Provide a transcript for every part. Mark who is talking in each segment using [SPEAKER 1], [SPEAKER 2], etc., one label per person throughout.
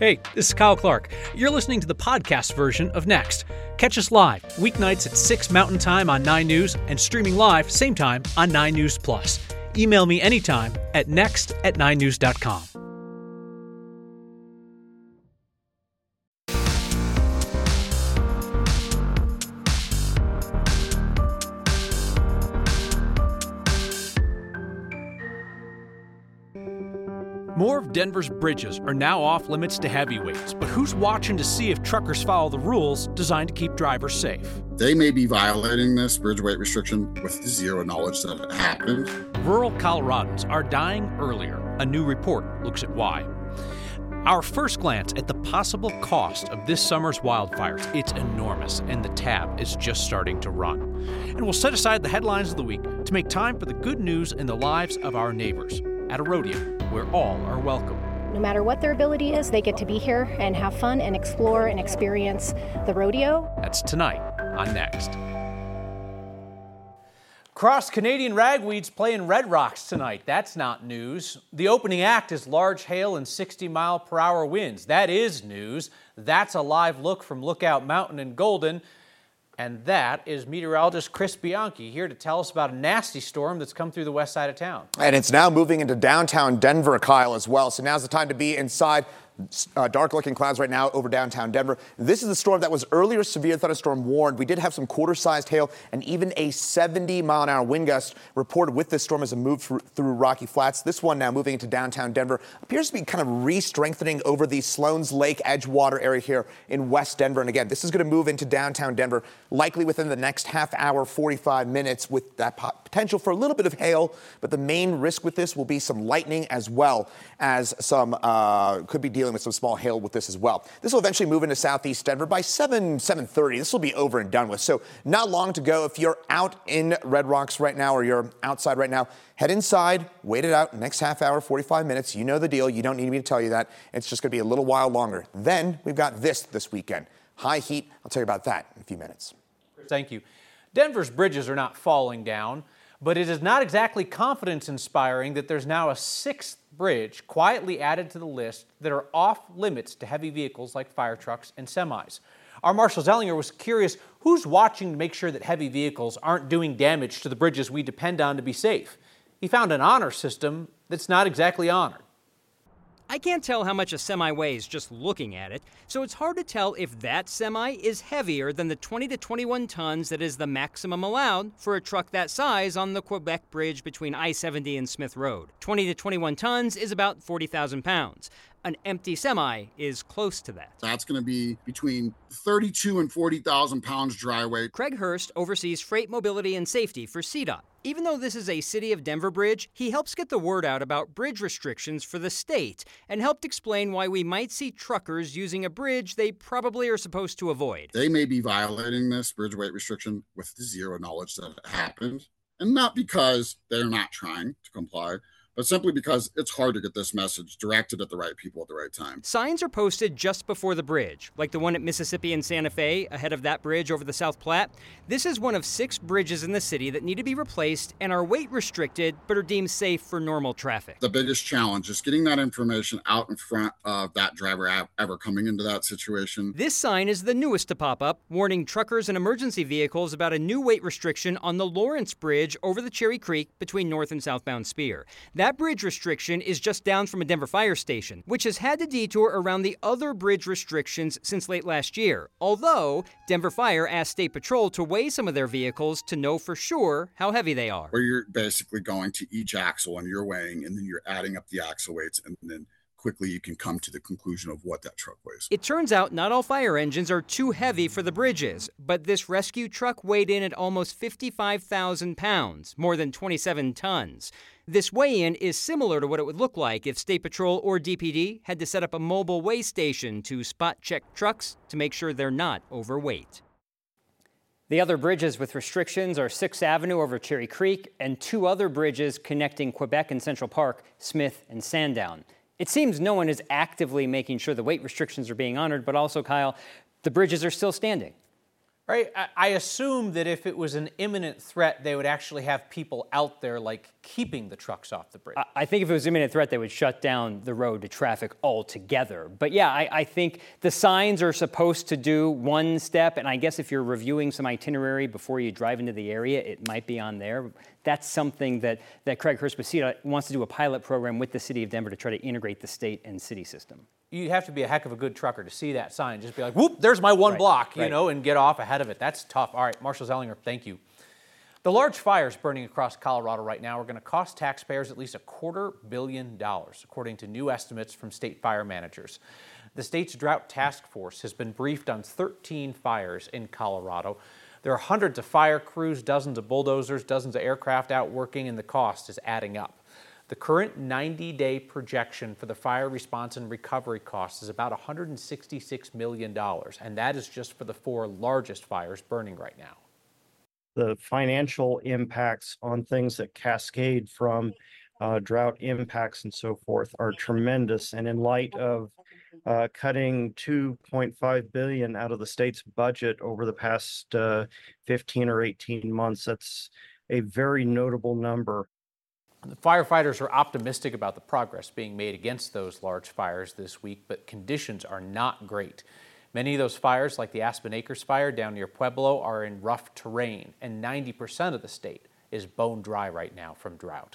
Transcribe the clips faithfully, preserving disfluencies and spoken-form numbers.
[SPEAKER 1] Hey, this is Kyle Clark. You're listening to the podcast version of Next. Catch us live, weeknights at six Mountain Time on nine News and streaming live same time on nine News Plus. Email me anytime at next at nine news dot com. More of Denver's bridges are now off limits to heavyweights, but who's watching to see if truckers follow the rules designed to keep drivers safe?
[SPEAKER 2] They may be violating this bridge weight restriction with zero knowledge that it happened.
[SPEAKER 1] Rural Coloradans are dying earlier. A new report looks at why. Our first glance at the possible cost of this summer's wildfires. It's enormous, and the tab is just starting to run. And we'll set aside the headlines of the week to make time for the good news in the lives of our neighbors at a rodeo where all are welcome.
[SPEAKER 3] No matter what their ability is, they get to be here and have fun and explore and experience the rodeo.
[SPEAKER 1] That's tonight on Next. Cross Canadian Ragweeds play in Red Rocks tonight. That's not news. The opening act is large hail and sixty mile per hour winds. That is news. That's a live look from Lookout Mountain in Golden. And that is meteorologist Chris Bianchi here to tell us about a nasty storm that's come through the west side of town.
[SPEAKER 4] And it's now moving into downtown Denver, Kyle, as well. So now's the time to be inside. Uh, dark-looking clouds right now over downtown Denver. This is the storm that was earlier severe thunderstorm warned. We did have some quarter-sized hail and even a seventy mile an hour wind gust reported with this storm as it moved through, through Rocky Flats. This one now moving into downtown Denver appears to be kind of re-strengthening over the Sloan's Lake Edgewater area here in West Denver. And again, this is going to move into downtown Denver likely within the next half hour, forty-five minutes with that potential for a little bit of hail. But the main risk with this will be some lightning as well as some uh, could be dealing with some small hail with this as well. This will eventually move into southeast Denver by seven, seven thirty. This will be over and done with. So not long to go. If you're out in Red Rocks right now or you're outside right now, head inside, wait it out. Next half hour, forty-five minutes. You know the deal. You don't need me to tell you that. It's just going to be a little while longer. Then we've got this this weekend. High heat. I'll tell you about that in a few minutes.
[SPEAKER 1] Thank you. Denver's bridges are not falling down, but it is not exactly confidence-inspiring that there's now a sixth bridge quietly added to the list that are off limits to heavy vehicles like fire trucks and semis. Our Marshall Zellinger was curious who's watching to make sure that heavy vehicles aren't doing damage to the bridges we depend on to be safe. He found an honor system that's not exactly honored.
[SPEAKER 5] I can't tell how much a semi weighs just looking at it, so it's hard to tell if that semi is heavier than the twenty to twenty-one tons that is the maximum allowed for a truck that size on the Quebec Bridge between I seventy and Smith Road. twenty to twenty-one tons is about forty thousand pounds. An empty semi is close to that.
[SPEAKER 2] That's going to be between thirty-two and forty thousand pounds dry weight.
[SPEAKER 5] Craig Hurst oversees freight mobility and safety for C DOT. Even though this is a City of Denver bridge, he helps get the word out about bridge restrictions for the state and helped explain why we might see truckers using a bridge they probably are supposed to avoid.
[SPEAKER 2] They may be violating this bridge weight restriction with zero knowledge that it happened, and not because they're not trying to comply, but simply because it's hard to get this message directed at the right people at the right time.
[SPEAKER 5] Signs are posted just before the bridge, like the one at Mississippi and Santa Fe, ahead of that bridge over the South Platte. This is one of six bridges in the city that need to be replaced and are weight restricted, but are deemed safe for normal traffic.
[SPEAKER 2] The biggest challenge is getting that information out in front of that driver ever coming into that situation.
[SPEAKER 5] This sign is the newest to pop up, warning truckers and emergency vehicles about a new weight restriction on the Lawrence Bridge over the Cherry Creek between north and southbound Spear. That bridge restriction is just down from a Denver fire station, which has had to detour around the other bridge restrictions since late last year, although Denver Fire asked State Patrol to weigh some of their vehicles to know for sure how heavy they are.
[SPEAKER 2] Where you're basically going to each axle and you're weighing, and then you're adding up the axle weights, and then quickly you can come to the conclusion of what that truck weighs.
[SPEAKER 5] It turns out not all fire engines are too heavy for the bridges, but this rescue truck weighed in at almost fifty-five thousand pounds, more than twenty-seven tons. This weigh-in is similar to what it would look like if State Patrol or D P D had to set up a mobile weigh station to spot-check trucks to make sure they're not overweight. The other bridges with restrictions are sixth Avenue over Cherry Creek and two other bridges connecting Quebec and Central Park, Smith and Sandown. It seems no one is actively making sure the weight restrictions are being honored, but also, Kyle, the bridges are still standing.
[SPEAKER 1] Right? I assume that if it was an imminent threat, they would actually have people out there, like, keeping the trucks off the bridge.
[SPEAKER 5] I think if it was imminent threat, they would shut down the road to traffic altogether. But yeah, I, I think the signs are supposed to do one step, and I guess if you're reviewing some itinerary before you drive into the area, it might be on there. That's something that, that Craig Hurst-Bacita wants to do a pilot program with the city of Denver to try to integrate the state and city system.
[SPEAKER 1] You'd have to be a heck of a good trucker to see that sign. Just be like, whoop, there's my one
[SPEAKER 5] right,
[SPEAKER 1] block, you
[SPEAKER 5] right.
[SPEAKER 1] know, and get off ahead of it. That's tough. All right, Marshall Zellinger, thank you. The large fires burning across Colorado right now are going to cost taxpayers at least a quarter billion dollars, according to new estimates from state fire managers. The state's drought task force has been briefed on thirteen fires in Colorado. There are hundreds of fire crews, dozens of bulldozers, dozens of aircraft out working, and the cost is adding up. The current ninety-day projection for the fire response and recovery costs is about one hundred sixty-six million dollars, and that is just for the four largest fires burning right now.
[SPEAKER 6] The financial impacts on things that cascade from uh, drought impacts and so forth are tremendous. And in light of uh, cutting two point five billion dollars out of the state's budget over the past uh, fifteen or eighteen months, that's a very notable number.
[SPEAKER 1] The firefighters are optimistic about the progress being made against those large fires this week, but conditions are not great. Many of those fires, like the Aspen Acres fire down near Pueblo, are in rough terrain, and ninety percent of the state is bone dry right now from drought.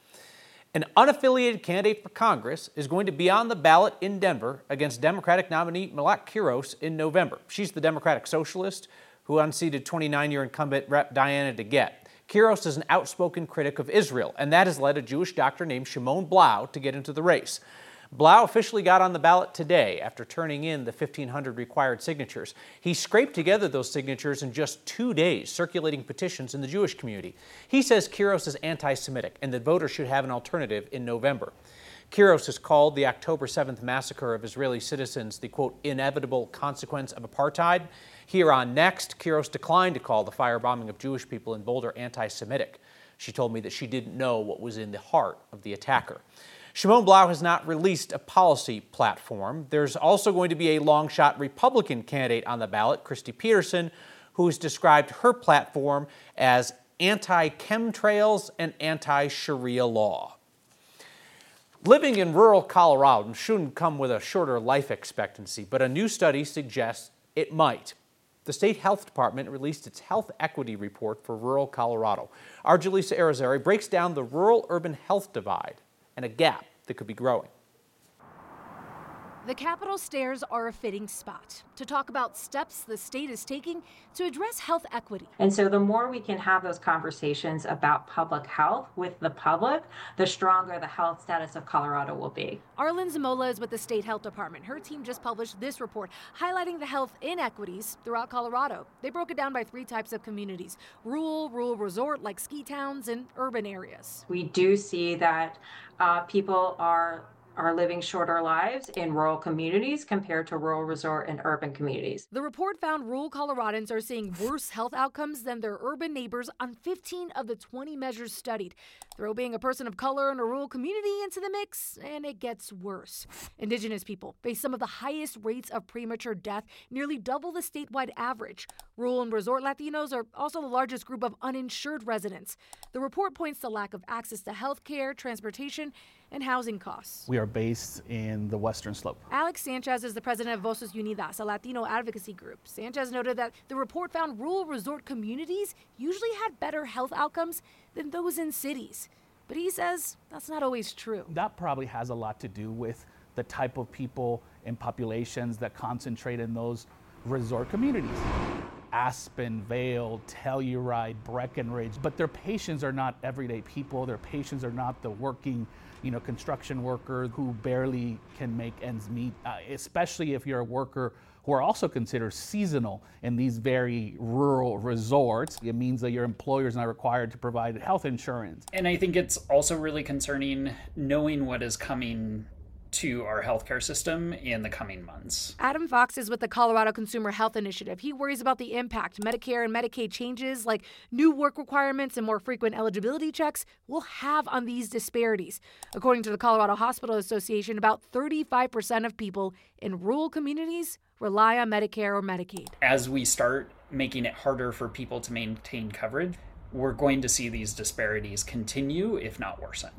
[SPEAKER 1] An unaffiliated candidate for Congress is going to be on the ballot in Denver against Democratic nominee Malak Qiros in November. She's the Democratic socialist who unseated twenty-nine-year incumbent Rep Diana DeGette. Qiros is an outspoken critic of Israel, and that has led a Jewish doctor named Shimon Blau to get into the race. Blau officially got on the ballot today after turning in the fifteen hundred required signatures. He scraped together those signatures in just two days, circulating petitions in the Jewish community. He says Qiros is anti-Semitic and that voters should have an alternative in November. Qiros has called the October seventh massacre of Israeli citizens the, quote, inevitable consequence of apartheid. Here on Next, Qiros declined to call the firebombing of Jewish people in Boulder anti-Semitic. She told me that she didn't know what was in the heart of the attacker. Shimon Blau has not released a policy platform. There's also going to be a long-shot Republican candidate on the ballot, Christy Peterson, who has described her platform as anti-chemtrails and anti-Sharia law. Living in rural Colorado shouldn't come with a shorter life expectancy, but a new study suggests it might. The state health department released its health equity report for rural Colorado. Our Jaleesa Arizari breaks down the rural-urban health divide and a gap that could be growing.
[SPEAKER 7] The Capitol stairs are a fitting spot to talk about steps the state is taking to address health equity.
[SPEAKER 8] And so the more we can have those conversations about public health with the public, the stronger the health status of Colorado will be.
[SPEAKER 7] Arlen Zamola is with the state health department. Her team just published this report highlighting the health inequities throughout Colorado. They broke it down by three types of communities: rural, rural resort like ski towns, and urban areas.
[SPEAKER 8] We do see that uh, people are are living shorter lives in rural communities compared to rural resort and urban communities.
[SPEAKER 7] The report found rural Coloradans are seeing worse health outcomes than their urban neighbors on fifteen of the twenty measures studied. Throw being a person of color in a rural community into the mix, and it gets worse. Indigenous people face some of the highest rates of premature death, nearly double the statewide average. Rural and resort Latinos are also the largest group of uninsured residents. The report points to lack of access to health care, transportation, and housing costs.
[SPEAKER 9] We are based in the Western Slope.
[SPEAKER 7] Alex Sanchez is the president of Voces Unidas, a Latino advocacy group. Sanchez noted that the report found rural resort communities usually had better health outcomes than those in cities. But he says that's not always true.
[SPEAKER 9] That probably has a lot to do with the type of people and populations that concentrate in those resort communities. Aspen, Vail, Telluride, Breckenridge, but their patients are not everyday people. Their patients are not the working, you know, construction worker who barely can make ends meet, uh, especially if you're a worker who are also considered seasonal in these very rural resorts. It means that your employer is not required to provide health insurance.
[SPEAKER 10] And I think it's also really concerning knowing what is coming to our healthcare system in the coming months.
[SPEAKER 7] Adam Fox is with the Colorado Consumer Health Initiative. He worries about the impact Medicare and Medicaid changes, like new work requirements and more frequent eligibility checks, will have on these disparities. According to the Colorado Hospital Association, about thirty-five percent of people in rural communities rely on Medicare or Medicaid.
[SPEAKER 10] As we start making it harder for people to maintain coverage, we're going to see these disparities continue, if not worsen.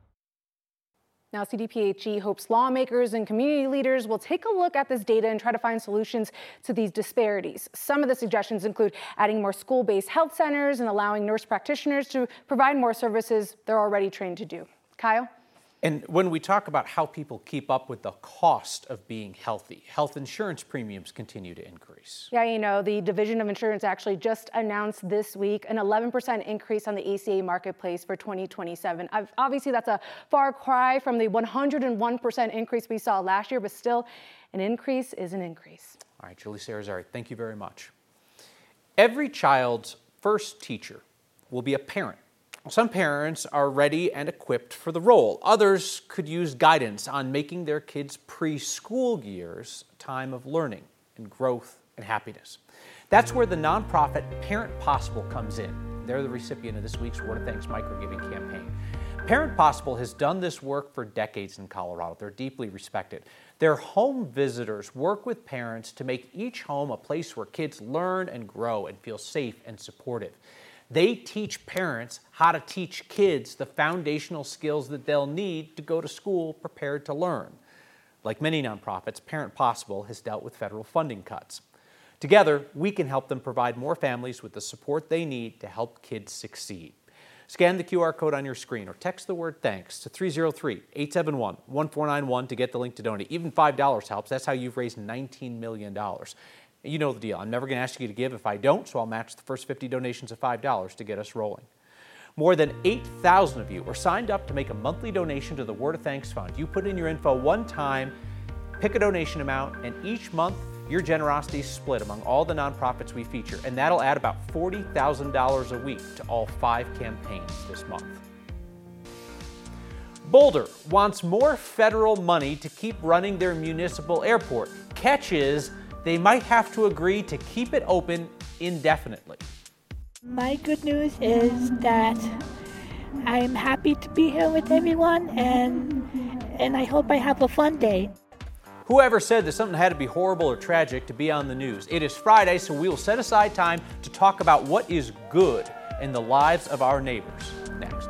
[SPEAKER 11] Now, C D P H E hopes lawmakers and community leaders will take a look at this data and try to find solutions to these disparities. Some of the suggestions include adding more school-based health centers and allowing nurse practitioners to provide more services they're already trained to do. Kyle?
[SPEAKER 1] And when we talk about how people keep up with the cost of being healthy, health insurance premiums continue to increase.
[SPEAKER 11] Yeah, you know, the Division of Insurance actually just announced this week an eleven percent increase on the A C A marketplace for twenty twenty-seven. Obviously, that's a far cry from the one hundred one percent increase we saw last year, but still, an increase is an increase.
[SPEAKER 1] All right, Julie Sarazari, thank you very much. Every child's first teacher will be a parent. Some parents are ready and equipped for the role. Others could use guidance on making their kids' preschool years a time of learning and growth and happiness. That's where the nonprofit Parent Possible comes in. They're the recipient of this week's Word of Thanks microgiving campaign. Parent Possible has done this work for decades in Colorado. They're deeply respected. Their home visitors work with parents to make each home a place where kids learn and grow and feel safe and supported. They teach parents how to teach kids the foundational skills that they'll need to go to school prepared to learn. Like many nonprofits, Parent Possible has dealt with federal funding cuts. Together, we can help them provide more families with the support they need to help kids succeed. Scan the Q R code on your screen or text the word THANKS to three oh three, eight seven one, one four nine one to get the link to donate. Even five dollars helps. That's how you've raised nineteen million dollars. You know the deal. I'm never going to ask you to give if I don't, so I'll match the first fifty donations of five dollars to get us rolling. More than eight thousand of you are signed up to make a monthly donation to the Word of Thanks Fund. You put in your info one time, pick a donation amount, and each month your generosity is split among all the nonprofits we feature, and that'll add about forty thousand dollars a week to all five campaigns this month. Boulder wants more federal money to keep running their municipal airport. Catch is, they might have to agree to keep it open indefinitely.
[SPEAKER 12] My good news is that I'm happy to be here with everyone, and and I hope I have a fun day.
[SPEAKER 1] Whoever said that something had to be horrible or tragic to be on the news? It is Friday, so we will set aside time to talk about what is good in the lives of our neighbors. Next.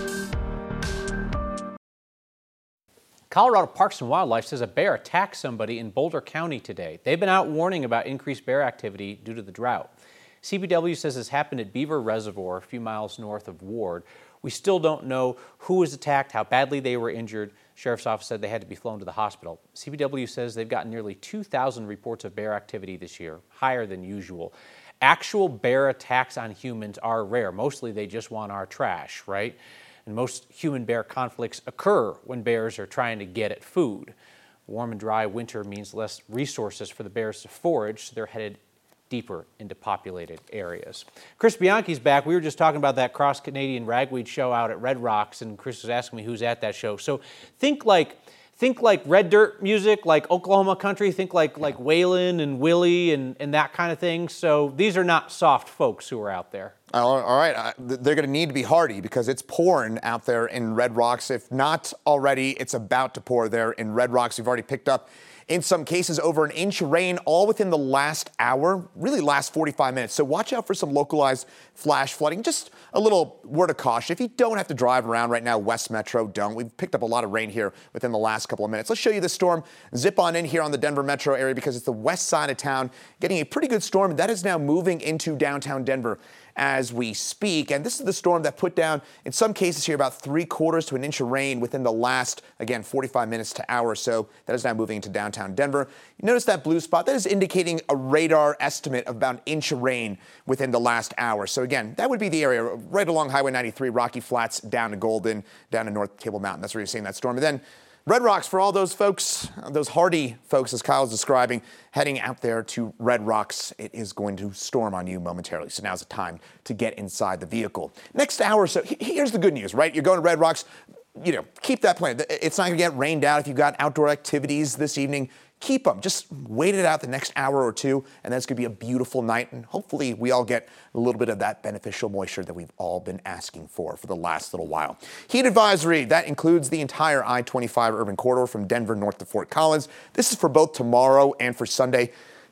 [SPEAKER 1] Colorado Parks and Wildlife says a bear attacked somebody in Boulder County today. They've been out warning about increased bear activity due to the drought. C B W says this happened at Beaver Reservoir, a few miles north of Ward. We still don't know who was attacked, how badly they were injured. Sheriff's Office said they had to be flown to the hospital. C B W says they've gotten nearly two thousand reports of bear activity this year, higher than usual. Actual bear attacks on humans are rare. Mostly they just want our trash, right? And most human-bear conflicts occur when bears are trying to get at food. Warm and dry winter means less resources for the bears to forage, so they're headed deeper into populated areas. Chris Bianchi's back. We were just talking about that cross-Canadian ragweed show out at Red Rocks, and Chris was asking me who's at that show. So think like think like red dirt music, like Oklahoma country, think like like Waylon and Willie and, and that kind of thing. So these are not soft folks who are out there.
[SPEAKER 4] All right, uh, they're going to need to be hardy because it's pouring out there in Red Rocks. If not already, it's about to pour there in Red Rocks. We've already picked up, in some cases, over an inch of rain all within the last hour, really last forty-five minutes. So watch out for some localized flash flooding. Just a little word of caution. If you don't have to drive around right now, West Metro, don't. We've picked up a lot of rain here within the last couple of minutes. Let's show you the storm. Zip on in here on the Denver metro area because it's the west side of town, getting a pretty good storm. That is now moving into downtown Denver as we speak. And this is the storm that put down, in some cases here, about three quarters to an inch of rain within the last, again, forty-five minutes to hour or so. That is now moving into downtown Denver. You notice that blue spot? That is indicating a radar estimate of about an inch of rain within the last hour. So again, that would be the area right along Highway ninety-three, Rocky Flats, down to Golden, down to North Table Mountain. That's where you're seeing that storm. And then Red Rocks, for all those folks, those hardy folks, as Kyle's describing, heading out there to Red Rocks. It is going to storm on you momentarily. So now's the time to get inside the vehicle. Next hour or so, here's the good news, right? You're going to Red Rocks. You know, keep that plan. It's not going to get rained out if you've got outdoor activities this evening. Keep them. Just wait it out the next hour or two, and then it's going to be a beautiful night. And hopefully we all get a little bit of that beneficial moisture that we've all been asking for for the last little while. Heat advisory, that includes the entire I twenty-five urban corridor from Denver north to Fort Collins. This is for both tomorrow and for Sunday.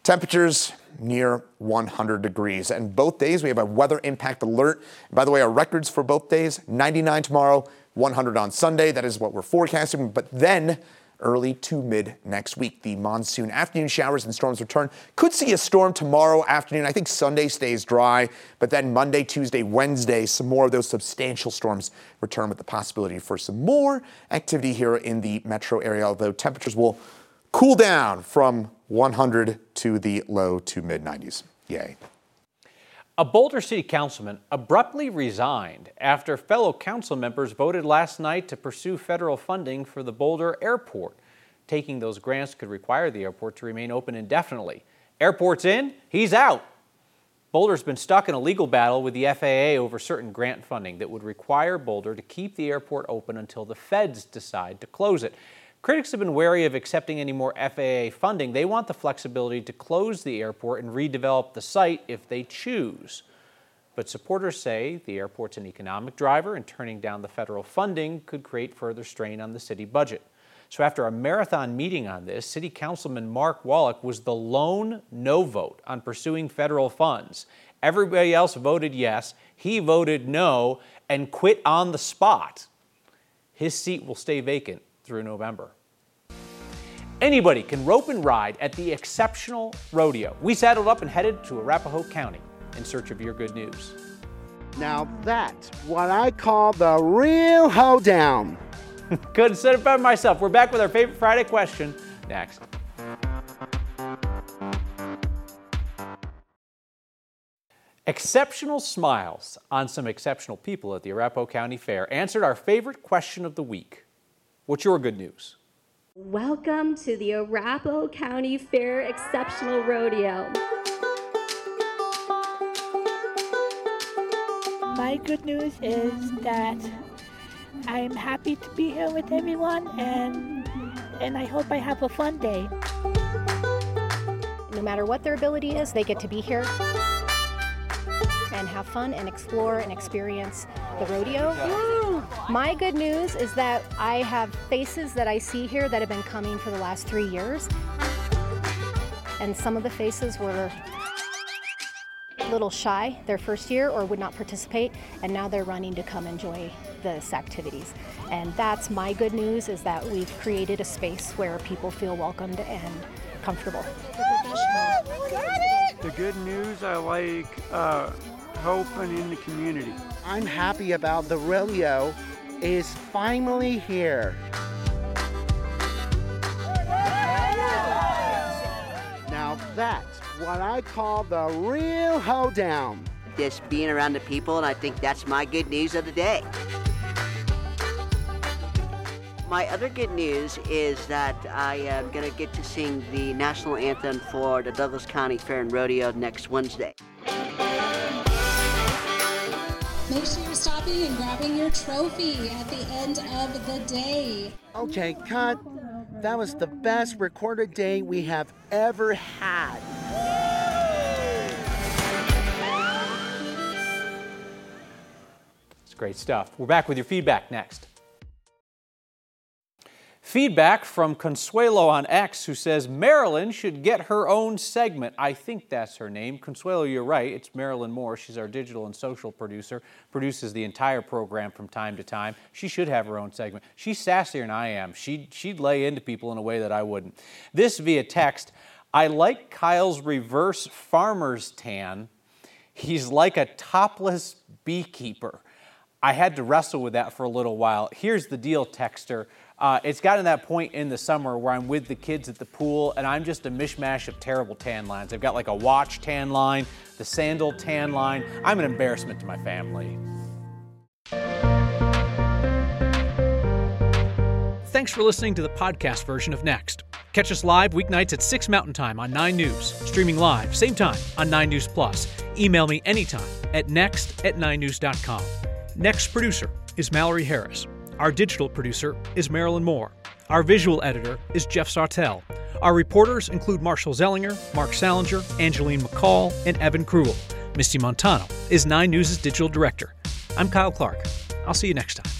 [SPEAKER 4] Temperatures near one hundred degrees. And both days we have a weather impact alert. And by the way, our records for both days, ninety-nine tomorrow, one hundred on Sunday. That is what we're forecasting. But then early to mid next week, the monsoon afternoon showers and storms return. Could see a storm tomorrow afternoon. I think Sunday stays dry, but then Monday, Tuesday, Wednesday, some more of those substantial storms return with the possibility for some more activity here in the metro area, although temperatures will cool down from one hundred to the low to mid nineties. Yay.
[SPEAKER 1] A Boulder City councilman abruptly resigned after fellow council members voted last night to pursue federal funding for the Boulder Airport. Taking those grants could require the airport to remain open indefinitely. Airport's in, he's out. Boulder's been stuck in a legal battle with the F A A over certain grant funding that would require Boulder to keep the airport open until the feds decide to close it. Critics have been wary of accepting any more F A A funding. They want the flexibility to close the airport and redevelop the site if they choose. But supporters say the airport's an economic driver, and turning down the federal funding could create further strain on the city budget. So after a marathon meeting on this, City Councilman Mark Wallach was the lone no vote on pursuing federal funds. Everybody else voted yes. He voted no and quit on the spot. His seat will stay vacant through November. Anybody can rope and ride at the Exceptional Rodeo. We saddled up and headed to Arapahoe County in search of your good news.
[SPEAKER 13] Now that's what I call the real hoedown.
[SPEAKER 1] Couldn't have said it better myself. We're back with our favorite Friday question next. Exceptional smiles on some exceptional people at the Arapahoe County Fair answered our favorite question of the week. What's your good news?
[SPEAKER 14] Welcome to the Arapahoe County Fair Exceptional Rodeo.
[SPEAKER 12] My good news is that I'm happy to be here with everyone, and and I hope I have a fun day.
[SPEAKER 3] No matter what their ability is, they get to be here and have fun and explore and experience the rodeo. Woo! My good news is that I have faces that I see here that have been coming for the last three years. And some of the faces were a little shy their first year or would not participate, and now they're running to come enjoy this activities. And that's my good news, is that we've created a space where people feel welcomed and comfortable.
[SPEAKER 15] The good news, I like uh, helping in the community.
[SPEAKER 13] I'm happy about the rodeo is finally here. Now that's what I call the real hoedown.
[SPEAKER 16] Just being around the people, and I think that's my good news of the day. My other good news is that I am going to get to sing the national anthem for the Douglas County Fair and Rodeo next Wednesday.
[SPEAKER 17] Make sure you're stopping and grabbing your trophy at the end of the day.
[SPEAKER 13] Okay, cut. That was the best recorded day we have ever had.
[SPEAKER 1] It's great stuff. We're back with your feedback next. Feedback from Consuelo on X, who says Marilyn should get her own segment. I think that's her name. Consuelo, you're right. It's Marilyn Moore. She's our digital and social producer, produces the entire program from time to time. She should have her own segment. She's sassier than I am. She'd, she'd lay into people in a way that I wouldn't. This via text. I like Kyle's reverse farmer's tan. He's like a topless beekeeper. I had to wrestle with that for a little while. Here's the deal, texter. Uh, it's gotten to that point in the summer where I'm with the kids at the pool and I'm just a mishmash of terrible tan lines. I've got like a watch tan line, the sandal tan line. I'm an embarrassment to my family.
[SPEAKER 18] Thanks for listening to the podcast version of Next. Catch us live weeknights at six Mountain Time on nine News. Streaming live, same time, on nine News Plus. Email me anytime at next at nine news dot com. Next producer is Mallory Harris. Our digital producer is Marilyn Moore. Our visual editor is Jeff Sartell. Our reporters include Marshall Zellinger, Mark Salinger, Angeline McCall, and Evan Krugel. Misty Montano is nine News' digital director. I'm Kyle Clark. I'll see you next time.